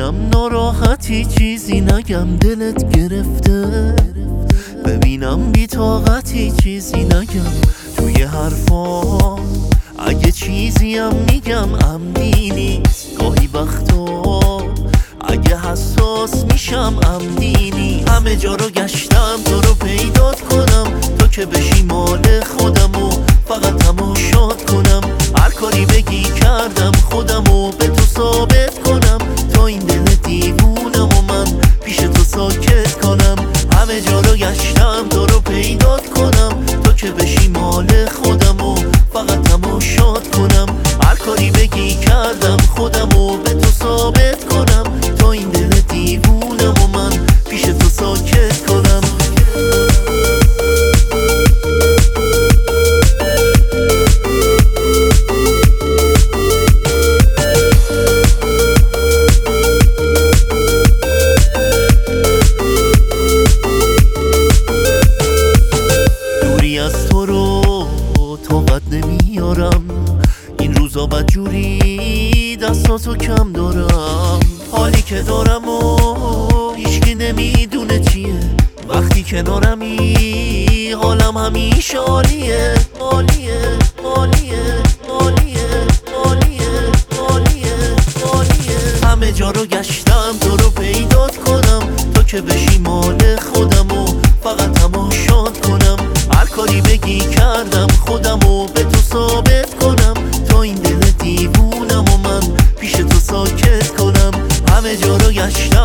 ببینم ناراحتی چیزی نگم دلت گرفته، ببینم بی‌طاقتی چیزی نگم توی حرفام، اگه چیزیم میگم عمدی نیست. گاهی وقتا اگه حساس میشم عمدی نیست. همه جا رو گشتم تو رو پیدات کنم، تو که بشی مال خودم و فقط تماشات کنم. هر کاری بگی کردم خودمو به تو ثابت کنم، تا این دل دیوونم و من پیش تو ساکت کنم. همه جا رو گشتم تو رو پیدات کنم، تو که بشی مال خودم و فقط تماشات کنم. هر کاری بگی کردم خودمو به تو ثابت کنم، تا این دل دیوونم و من پیش تو ساکت کنم. از تو رو طاقت نمیارم، این روزا بدجوری دستاتو کم دارم. حالی که دارم و هیچکی نمیدونه چیه، وقتی کنارمی حالم همیشه عالیه عالیه عالیه عالیه عالیه عالیه عالیه. همه جا رو گشتم تو رو پیدات کنم، تو که بشی مال خودم و فقط تماشات کنم. هر کاری بگی کردم خودمو به تو ثابت کنم، تا این دل دیوونم و من پیش تو ساکت کنم. همه جا رو گشتم